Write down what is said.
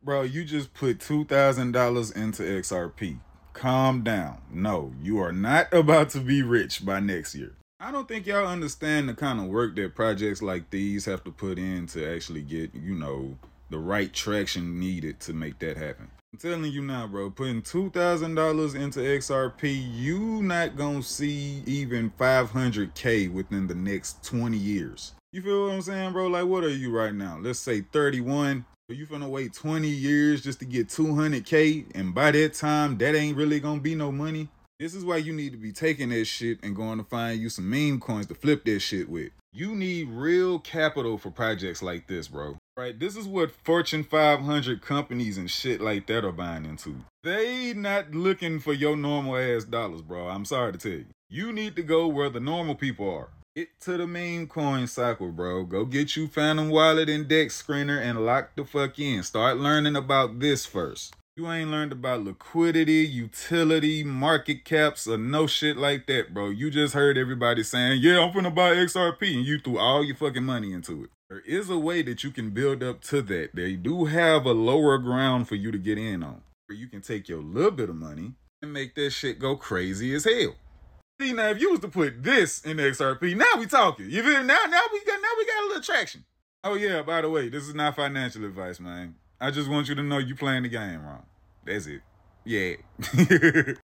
Bro, you just put $2,000 into XRP. Calm down. No, you are not about to be rich by next year. I don't think y'all understand the kind of work that projects like these have to put in to actually get, the right traction needed to make that happen. I'm telling you now, bro, putting $2,000 into XRP, you not gonna see even 500K within the next 20 years. You feel what I'm saying, bro? Like, what are you right now? Let's say 31. You finna wait 20 years just to get 200K, and by that time, that ain't really gonna be no money. This is why you need to be taking that shit and going to find you some meme coins to flip that shit with. You need real capital for projects like this, bro. Right? This is what Fortune 500 companies and shit like that are buying into. They not looking for your normal ass dollars, bro. I'm sorry to tell you. You need to go where the normal people are. Get to the meme coin cycle, bro. Go get you Phantom Wallet and Dex Screener and lock the fuck in. Start learning about this first. You ain't learned about liquidity, utility, market caps, or no shit like that, bro. You just heard everybody saying, yeah, I'm finna buy XRP, and you threw all your fucking money into it. There is a way that you can build up to that. They do have a lower ground for you to get in on, where you can take your little bit of money and make that shit go crazy as hell. See, now if you was to put this in XRP, now we talking. You feel? Now we got a little traction. Oh yeah, by the way, this is not financial advice, man. I just want you to know you playing the game wrong. That's it. Yeah.